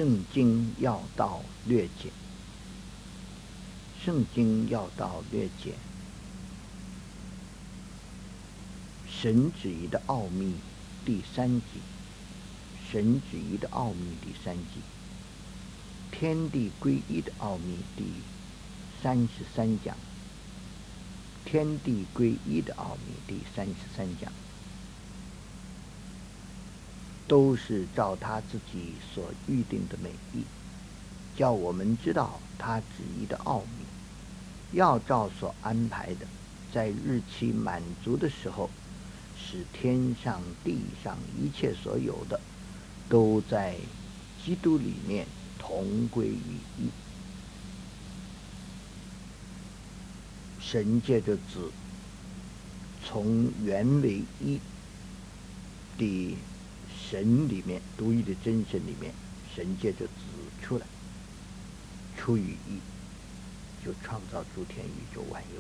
圣经要道略解，圣经要道略解，神旨意的奥秘第3集，神旨意的奥秘第3集，天地归一的奥秘第33讲，天地归一的奥秘第33讲，都是照他自己所预定的美意，叫我们知道他旨意的奥秘，要照所安排的，在日期满足的时候，使天上地上一切所有的，都在基督里面同归于一。神借着子，从原为一的神里面，独一的真神里面，神借着子出来，出于一，就创造诸天宇宙万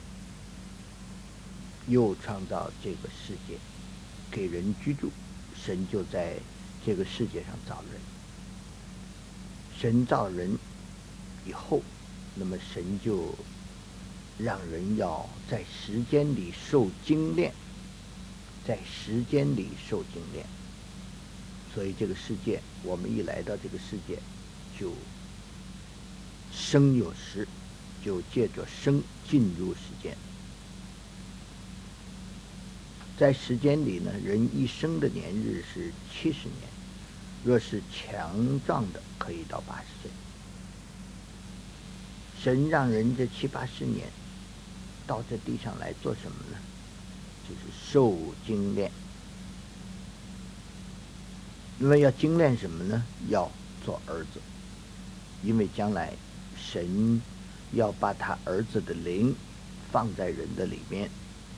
有，又创造这个世界，给人居住。神就在这个世界上造人。神造人以后，那么神就让人要在时间里受精炼，在时间里受精炼。所以这个世界，我们一来到这个世界，就生有时，就借着生进入时间。在时间里呢，人一生的年日是70年，若是强壮的，可以到80岁。神让人这70、80年到这地上来做什么呢？就是受精炼。那么要精炼什么呢？要做儿子，因为将来神要把他儿子的灵放在人的里面，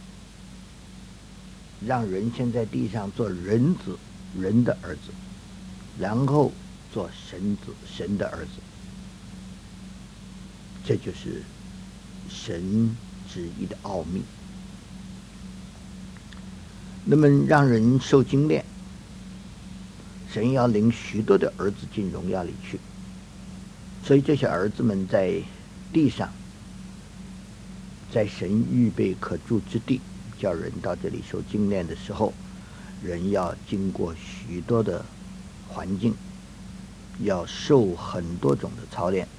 让人先在地上做人子，人的儿子，然后做神子，神的儿子。这就是神旨意的奥秘。那么让人受精炼，神要领许多的儿子进荣耀里去，所以这些儿子们在地上，在神预备可住之地，叫人到这里受精炼的时候，人要经过许多的环境，要受很多种的操练。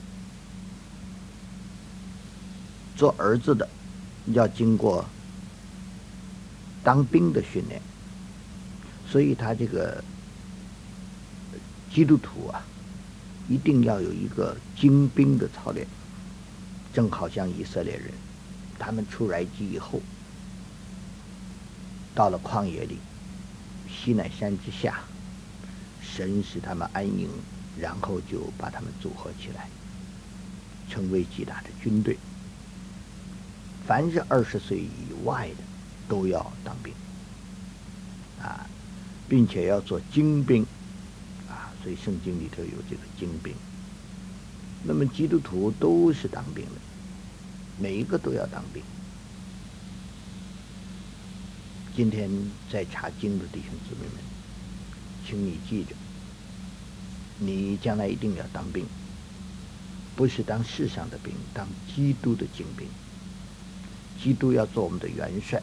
做儿子的要经过当兵的训练，所以他这个基督徒啊，一定要有一个精兵的操练，正好像以色列人，他们出埃及以后，到了旷野里，西乃山之下，神使他们安营，然后就把他们组合起来，成为极大的军队。凡是20岁以外的都要当兵啊，并且要做精兵啊，所以圣经里头有这个精兵。那么基督徒都是当兵的，每一个都要当兵。今天在查经的弟兄姊妹们，请你记着，你将来一定要当兵，不是当世上的兵，当基督的精兵。基督要做我们的元帅。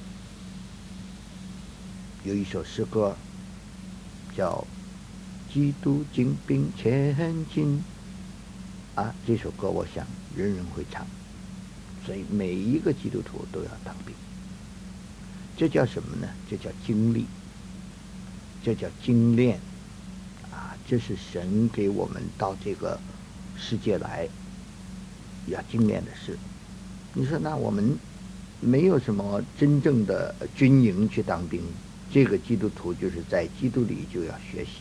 有一首诗歌叫《基督精兵前进》啊，这首歌我想人人会唱，所以每一个基督徒都要当兵。这叫什么呢？这叫经历，这叫精炼啊！这是神给我们到这个世界来要精炼的事。你说那我们没有什么真正的军营去当兵，这个基督徒就是在基督里就要学习，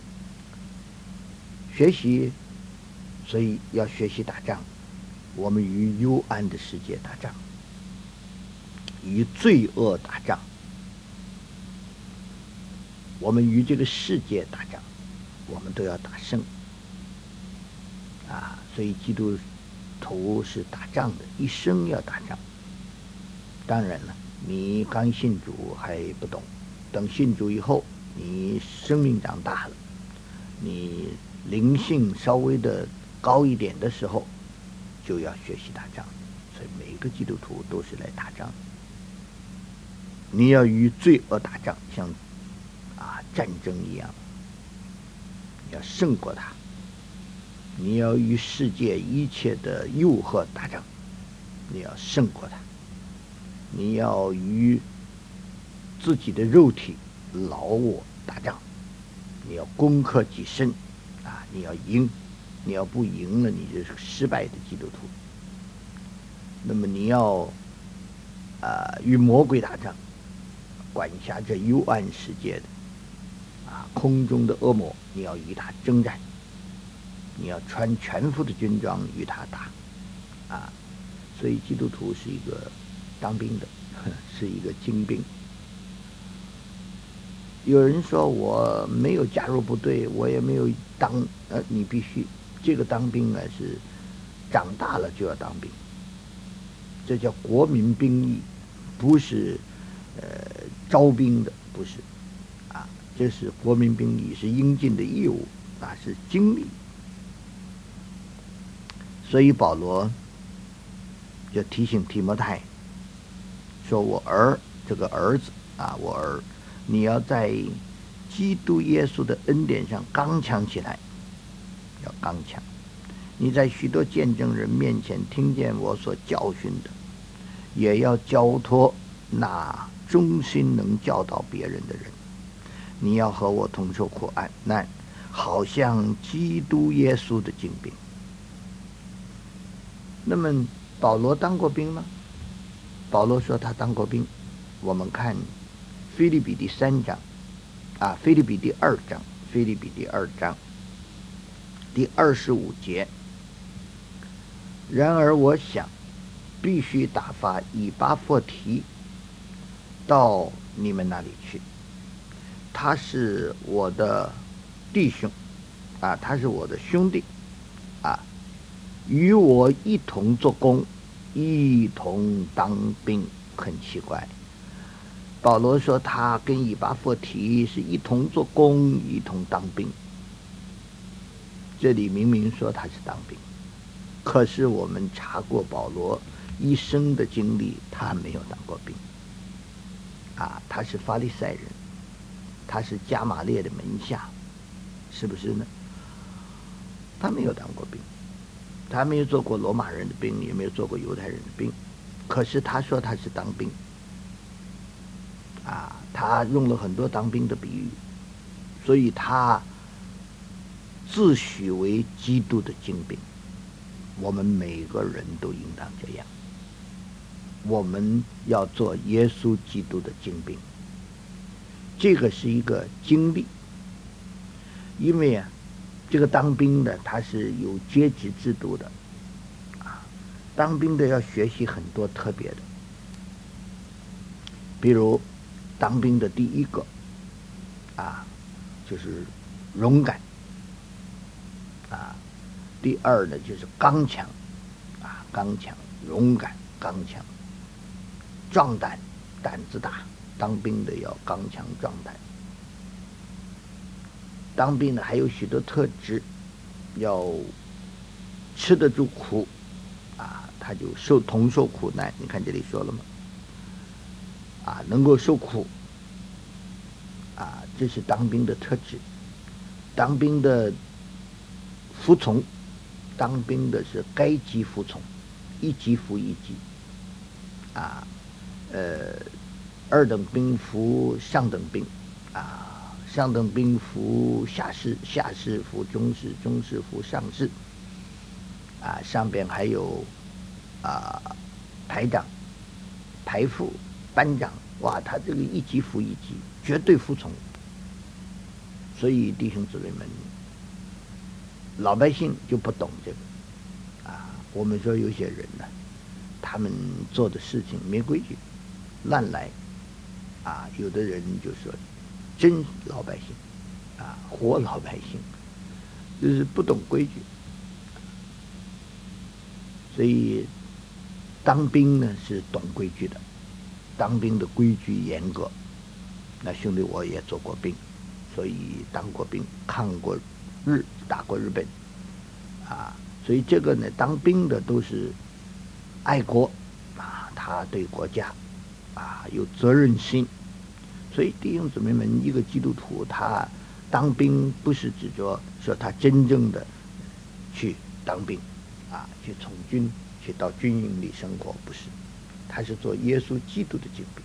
所以要学习打仗。我们与幽暗的世界打仗，与罪恶打仗，我们与这个世界打仗，我们都要打胜啊！所以基督徒是打仗的，一生要打仗。当然了，你刚信主还不懂，等信主以后，你生命长大了，你灵性稍微的高一点的时候，就要学习打仗。所以每个基督徒都是来打仗。你要与罪恶打仗，像战争一样，你要胜过它。你要与世界一切的诱惑打仗，你要胜过它。你要与自己的肉体老我打仗，你要攻克己身你要赢。你要不赢了，你就是失败的基督徒。那么你要与魔鬼打仗，管辖这幽暗世界的空中的恶魔，你要与他征战。你要穿全副的军装与他打所以基督徒是一个当兵的，是一个精兵。有人说我没有加入部队，我也没有当你必须这个当兵是长大了就要当兵，这叫国民兵役，不是招兵的，不是这是国民兵役，是应尽的义务是经历。所以保罗就提醒提摩太说，这个儿子我儿，你要在基督耶稣的恩典上刚强起来，要刚强。你在许多见证人面前听见我所教训的，也要交托那忠心能教导别人的人。你要和我同受苦难，好像基督耶稣的精兵。那么保罗当过兵吗？保罗说他当过兵。我们看腓立比第3章腓立比第2章，腓立比第2章第25节。然而我想必须打发以巴弗提到你们那里去，他是我的弟兄他是我的兄弟与我一同做工，一同当兵。很奇怪，保罗说他跟以巴弗提是一同做工，一同当兵。这里明明说他是当兵，可是我们查过保罗一生的经历，他没有当过兵他是法利赛人，他是加马列的门下，是不是呢？他没有当过兵，他没有做过罗马人的兵，也没有做过犹太人的兵，可是他说他是当兵他用了很多当兵的比喻，所以他自诩为基督的精兵。我们每个人都应当这样，我们要做耶稣基督的精兵。这个是一个经历，因为这个当兵的他是有阶级制度的当兵的要学习很多特别的，比如当兵的第一个就是勇敢第二呢就是刚强刚强勇敢刚强壮胆，胆子大。当兵的要刚强壮胆。当兵的还有许多特质，要吃得住苦他就同受苦难。你看这里说了吗？能够受苦这是当兵的特质。当兵的服从，当兵的是该级服从，一级服一级二等兵服上等兵上等兵服下士，下士服中士，中士服上士上边还有排长、排副、班长。哇，他这个一级服一级，绝对服从。所以弟兄姊妹们，老百姓就不懂这个我们说有些人呢，他们做的事情没规矩，乱来有的人就说真老百姓活老百姓，就是不懂规矩。所以当兵呢是懂规矩的，当兵的规矩严格。那兄弟我也做过兵，所以当过兵，看过打过日本所以这个呢，当兵的都是爱国他对国家有责任心。所以弟兄姊妹们，一个基督徒他当兵不是指着说他真正的去当兵去从军，去到军营里生活，不是，他是做耶稣基督的精兵。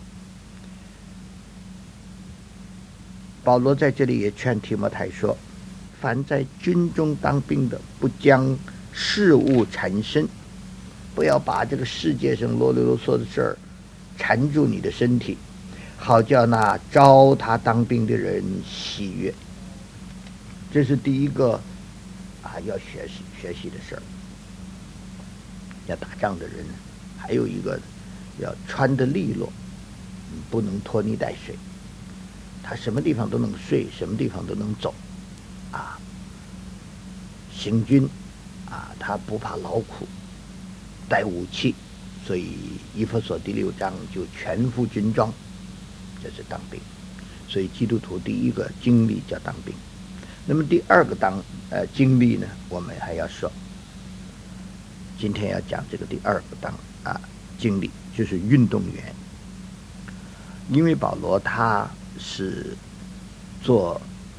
保罗在这里也劝提摩太说，凡在军中当兵的，不将事物缠身，不要把这个世界上啰里啰嗦的事儿缠住你的身体，好叫那招他当兵的人喜悦。这是第一个要学习的事儿。要打仗的人还有一个要穿得利落，不能拖泥带水，他什么地方都能睡，什么地方都能走行军他不怕劳苦，带武器，所以以弗所第6章就全副军装，这是当兵。所以基督徒第一个经历叫当兵。那么第二个经历呢，我们还要说，今天要讲这个第二个经历，就是运动员。因为保罗他是做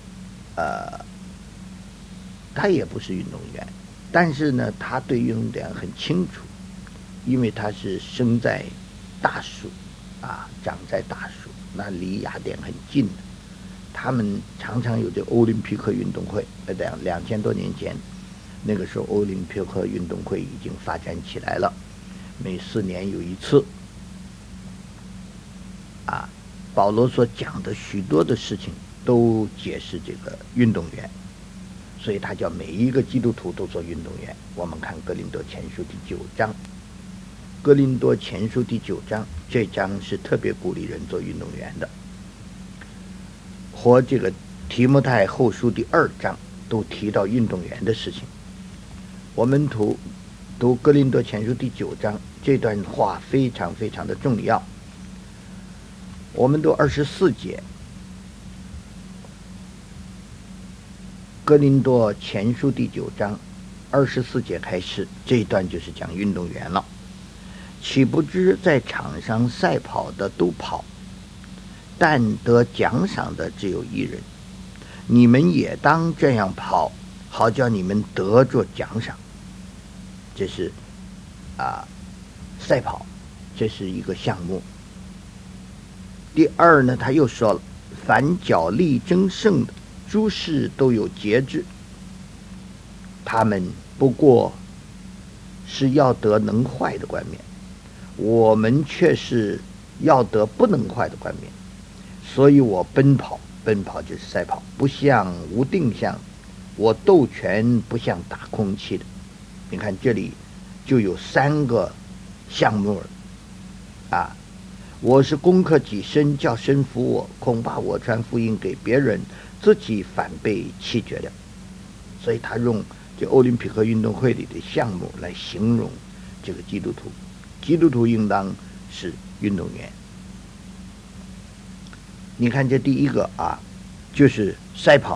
他也不是运动员，但是呢他对运动员很清楚，因为他是生在大树长在大树，那离雅典很近的。他们常常有这欧林匹克运动会，2000多年前那个时候欧林匹克运动会已经发展起来了，每4年有一次保罗所讲的许多的事情都解释这个运动员，所以他叫每一个基督徒都做运动员。我们看哥林多前书第9章，哥林多前书第9章这章是特别鼓励人做运动员的，和这个提摩太后书第2章都提到运动员的事情。我们读哥林多前书第9章，这段话非常非常的重要。我们读24节，哥林多前书第9章24节开始，这一段就是讲运动员了。岂不知在场上赛跑的都跑，但得奖赏的只有一人，你们也当这样跑，好叫你们得着奖赏。这是赛跑，这是一个项目。第二呢，他又说了，凡角力争胜的，诸事都有节制，他们不过是要得能坏的冠冕，我们却是要得不能坏的冠冕。所以我奔跑就是赛跑，不像无定向，我斗拳不像打空气的。你看这里就有3个项目我是攻克己身，叫身服我，恐怕我传福音给别人，自己反被弃绝了。所以他用这欧林匹克运动会里的项目来形容这个基督徒。基督徒应当是运动员。你看这第一个就是赛跑，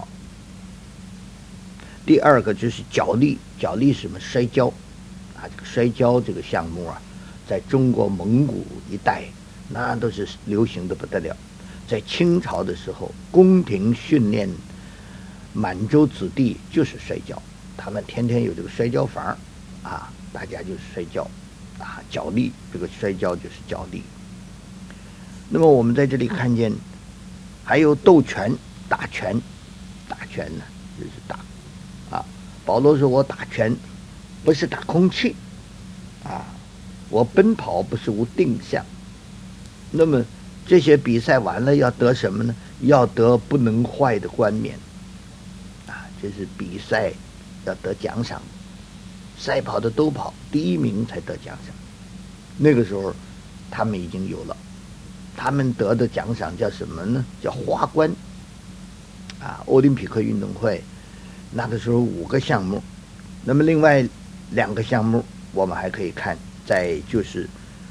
第二个就是角力。角力是什么？摔跤这个摔跤这个项目在中国蒙古一带那都是流行的不得了。在清朝的时候，宫廷训练满洲子弟就是摔跤，他们天天有这个摔跤房大家就是摔跤角力，这个摔跤就是角力。那么我们在这里看见还有斗拳、打拳呢就是打保罗说我打拳不是打空气我奔跑不是无定向。那么这些比赛完了要得什么呢？要得不能坏的冠冕这是比赛要得奖赏，赛跑的都跑，第1名才得奖赏。那个时候他们已经有了，他们得的奖赏叫什么呢？叫花冠欧林匹克运动会那个时候5个项目，那么另外2个项目我们还可以看，在就是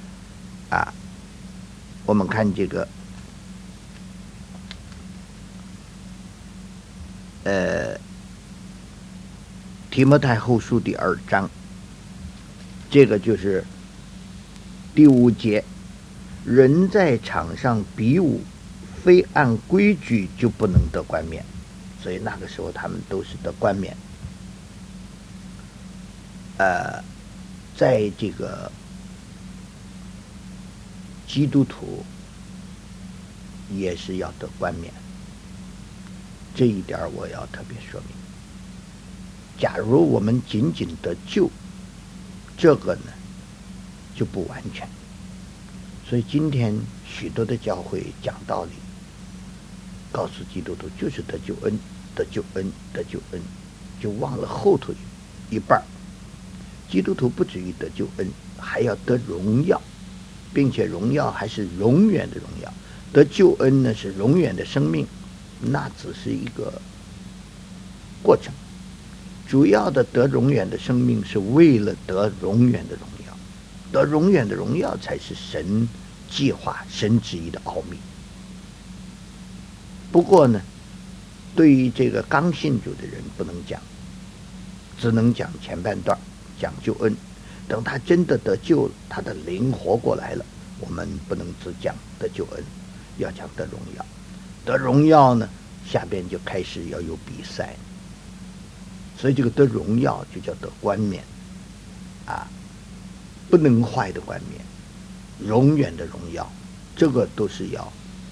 我们看这个提摩太后书第2章，这个就是第5节，人在场上比武，非按规矩就不能得冠冕，所以那个时候他们都是得冠冕。在这个基督徒也是要得冠冕，这一点我要特别说明。假如我们仅仅得救，这个呢就不完全。所以今天许多的教会讲道理，告诉基督徒就是得救恩，得救恩，得救恩，就忘了后头一半。基督徒不止于得救恩，还要得荣耀，并且荣耀还是永远的荣耀。得救恩呢是永远的生命，那只是一个过程。主要的得永远的生命是为了得永远的荣耀，得永远的荣耀才是神计划、神旨意的奥秘。不过呢，对于这个刚信主的人不能讲，只能讲前半段，讲救恩。等他真的得救了，他的灵活过来了，我们不能只讲得救恩，要讲得荣耀。得荣耀呢，下边就开始要有比赛，所以这个得荣耀就叫得冠冕啊，不能坏的冠冕，永远的荣耀，这个都是要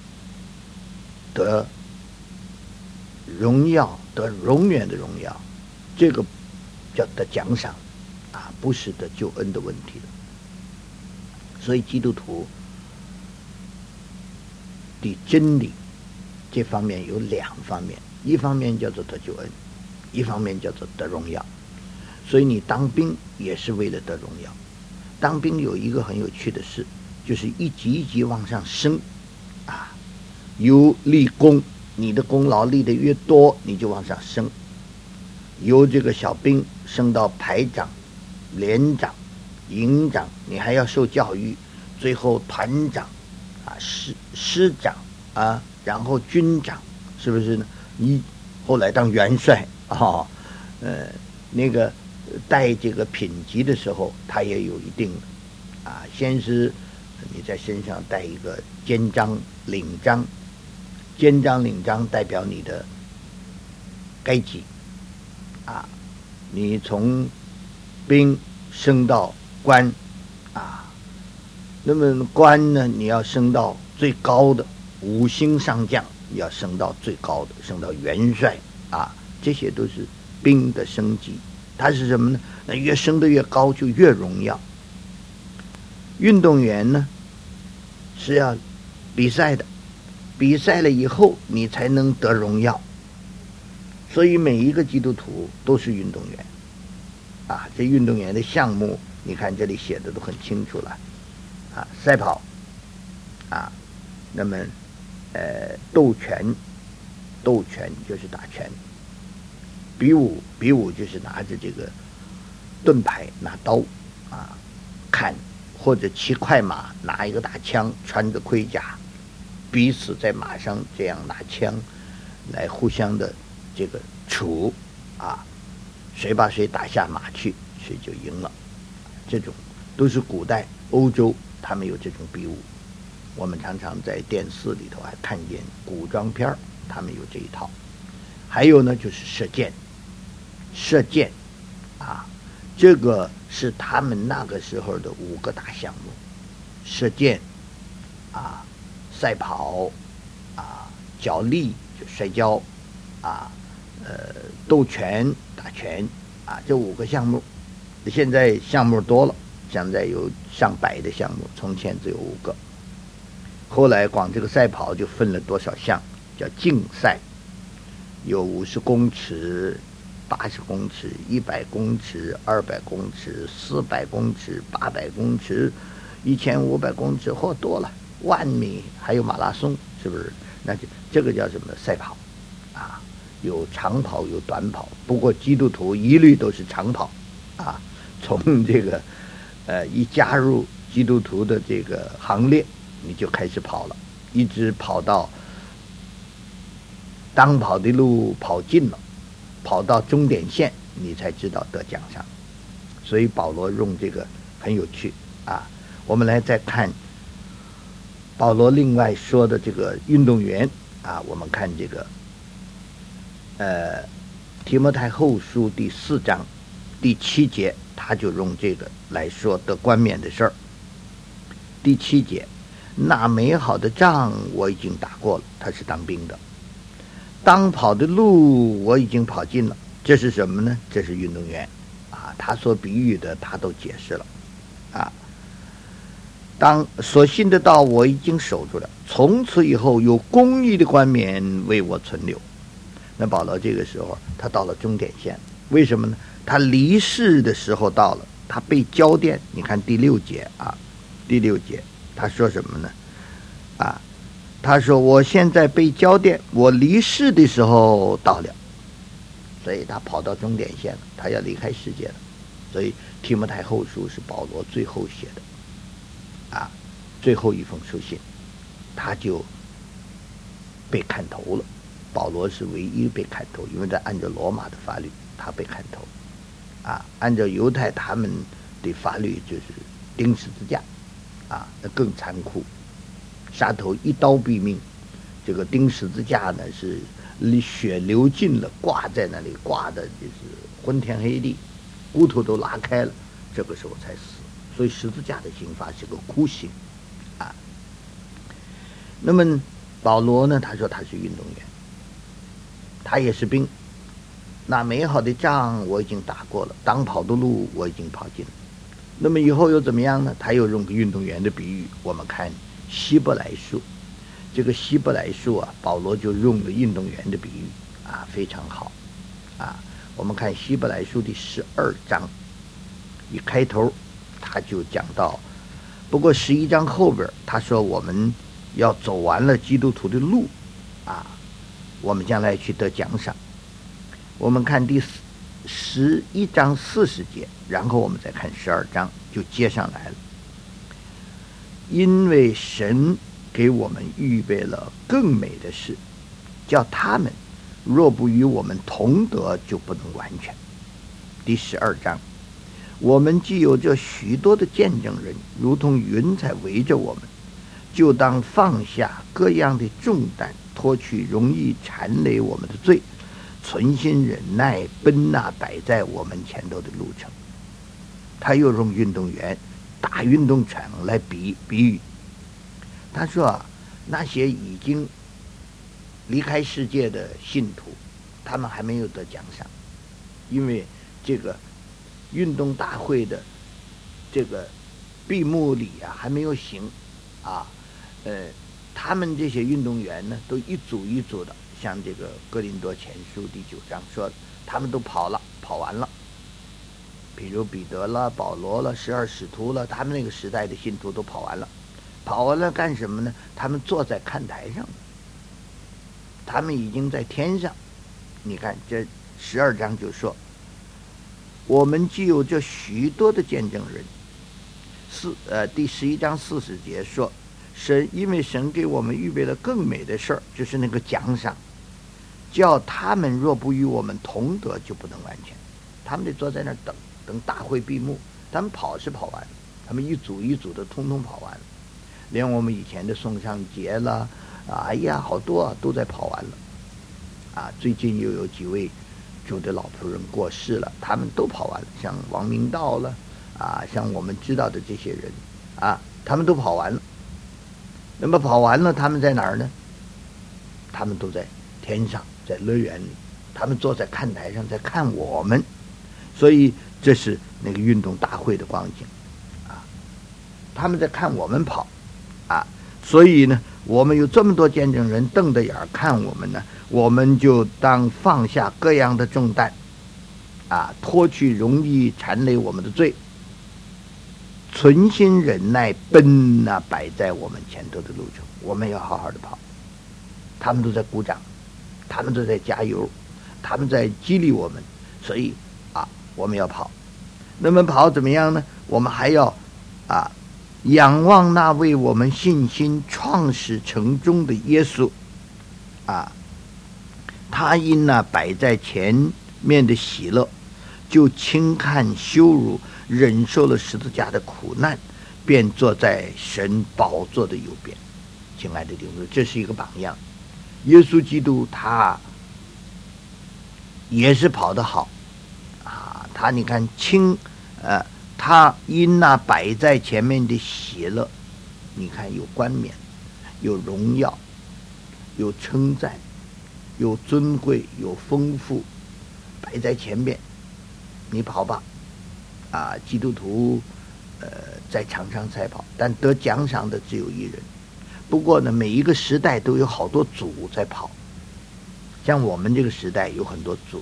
得荣耀，得永远的荣耀，这个叫得奖赏啊，不是得救恩的问题了。所以基督徒的真理这方面有2方面，一方面叫做得救恩，一方面叫做得荣耀。所以你当兵也是为了得荣耀。当兵有一个很有趣的事，就是一级一级往上升啊，由立功，你的功劳立得越多，你就往上升。由这个小兵升到排长、连长、营长，你还要受教育，最后团长啊、师长啊，然后军长，是不是呢？你后来当元帅啊，那个带这个品级的时候，他也有一定的啊，先是你在身上带一个肩章、领章，肩章、领章代表你的该级啊，你从兵升到官啊，那么官呢，你要升到最高的5星上将，要升到最高的，升到元帅啊，这些都是兵的升级。它是什么呢？那越升得越高，就越荣耀。运动员呢是要比赛的，比赛了以后你才能得荣耀。所以每一个基督徒都是运动员啊，这运动员的项目你看这里写的都很清楚了啊，赛跑啊，那么斗拳就是打拳，比武就是拿着这个盾牌，拿刀啊砍，或者骑快马，拿一个大枪，穿着盔甲，彼此在马上这样拿枪来互相的这个处啊，谁把谁打下马去，谁就赢了。这种都是古代欧洲他们有这种比武，我们常常在电视里头还看见古装片，他们有这一套。还有呢就是射箭啊，这个是他们那个时候的5个大项目：射箭啊、赛跑啊、角力就摔跤啊、斗拳打拳啊，这5个项目。现在项目多了，现在有上百的项目，从前只有5个。后来光这个赛跑就分了多少项，叫竞赛，有50公尺、80公尺、100公尺、200公尺、400公尺、800公尺、1500公尺，或多了10000米，还有马拉松，是不是？那就这个叫什么赛跑啊？有长跑有短跑，不过基督徒一律都是长跑啊。从这个一加入基督徒的这个行列，你就开始跑了，一直跑到当跑的路跑尽了，跑到终点线， 你才知道得奖赏。所以保罗用这个很有趣啊。我们来再看保罗另外说的这个运动员啊，我们看这个提摩太后书第4章第7节，他就用这个来说得冠冕的事儿。第7节，那美好的仗我已经打过了，他是当兵的。当跑的路我已经跑尽了，这是什么呢？这是运动员啊，他所比喻的他都解释了啊。当所信的道我已经守住了，从此以后有公义的冠冕为我存留。那保罗这个时候他到了终点线，为什么呢？他离世的时候到了，他被交奠。你看第6节啊，第6节他说什么呢？啊，他说我现在被交奠，我离世的时候到了。所以他跑到终点线了，他要离开世界了。所以提摩太后书是保罗最后写的啊，最后一封书信，他就被砍头了。保罗是唯一被砍头，因为他按照罗马的法律他被砍头啊，按照犹太他们的法律就是钉十字架啊，那更残酷，杀头一刀毙命。这个钉十字架呢是血流尽了，挂在那里，挂的就是昏天黑地，骨头都拉开了，这个时候才死。所以十字架的刑罚是个酷刑啊。那么保罗呢，他说他是运动员，他也是兵。那美好的仗我已经打过了，当跑的路我已经跑尽了。那么以后又怎么样呢？他又用个运动员的比喻。我们看希伯来书，这个希伯来书啊，保罗就用了运动员的比喻啊，非常好啊。我们看希伯来书第12章，一开头他就讲到，不过11章后边他说我们要走完了基督徒的路啊，我们将来去得奖赏。我们看第11章40节，然后我们再看12章，就接上来了。因为神给我们预备了更美的事，叫他们若不与我们同得，就不能完全。第12章，我们既有这许多的见证人，如同云彩围着我们，就当放下各样的重担，脱去容易缠累我们的罪，存心忍耐，奔那摆在我们前头的路程。他又用运动员打运动场来比喻。他说啊，那些已经离开世界的信徒，他们还没有得奖赏，因为这个运动大会的这个闭幕礼啊还没有行啊。他们这些运动员呢，都一组一组的，像这个哥林多前书第9章说的，他们都跑完了。比如彼得了、保罗了、12使徒了，他们那个时代的信徒都跑完了。跑完了干什么呢？他们坐在看台上，他们已经在天上。你看这12章就说，我们既有这许多的见证人。第11章40节说，因为神给我们预备了更美的事儿，就是那个奖赏，叫他们若不与我们同得，就不能完全。他们得坐在那儿等大会闭幕。他们跑是跑完了，他们一组一组的通通跑完了，连我们以前的宋尚杰了，哎呀，好多啊，都在跑完了啊。最近又有几位主的老仆人过世了，他们都跑完了，像王明道了啊，像我们知道的这些人啊，他们都跑完了。那么跑完了，他们在哪儿呢？他们都在天上，在乐园里，他们坐在看台上在看我们。所以这是那个运动大会的光景啊，他们在看我们跑啊。所以呢，我们有这么多见证人瞪着眼看我们呢，我们就当放下各样的重担啊，脱去容易缠累我们的罪，存心忍耐，奔那摆在我们前头的路程。我们要好好的跑。他们都在鼓掌，他们都在加油，他们在激励我们。所以我们要跑。那么跑怎么样呢？我们还要仰望那为我们信心创始成终的耶稣他因那摆在前面的喜乐， 就轻看羞辱，忍受了十字架的苦难，便坐在神宝座的右边。亲爱的弟兄，这是一个榜样。耶稣基督他也是跑得好啊，他你看他因那摆在前面的喜乐，你看有冠冕，有荣耀，有称赞，有尊贵，有丰富，摆在前面，你跑吧，啊，基督徒在场上赛跑，但得奖赏的只有一人。不过呢，每一个时代都有好多组在跑，像我们这个时代有很多组。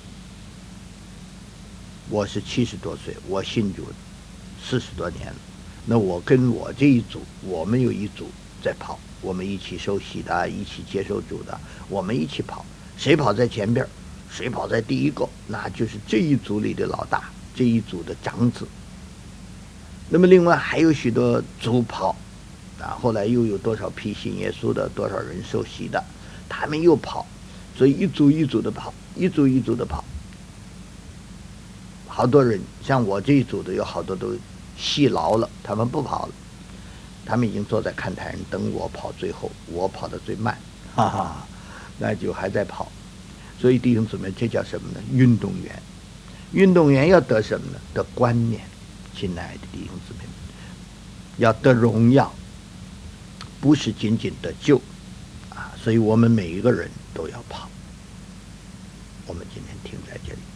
我是70多岁，我信主40多年了。那我跟我这一组，我们有一组在跑，我们一起受洗的，一起接受主的，我们一起跑。谁跑在前边，谁跑在第一个，那就是这一组里的老大，这一组的长子。那么另外还有许多组跑啊，后来又有多少批信耶稣的，多少人受洗的，他们又跑，所以一组一组的跑，一组一组的跑。好多人像我这一组的有好多都戏劳了，他们不跑了，他们已经坐在看台上等我跑最后，我跑得最慢，哈哈，那就还在跑。所以弟兄姊妹，这叫什么呢？运动员。运动员要得什么呢？得冠冕。亲爱的弟兄姊妹，要得荣耀，不是仅仅得救啊！所以我们每一个人都要跑。我们今天停在这里。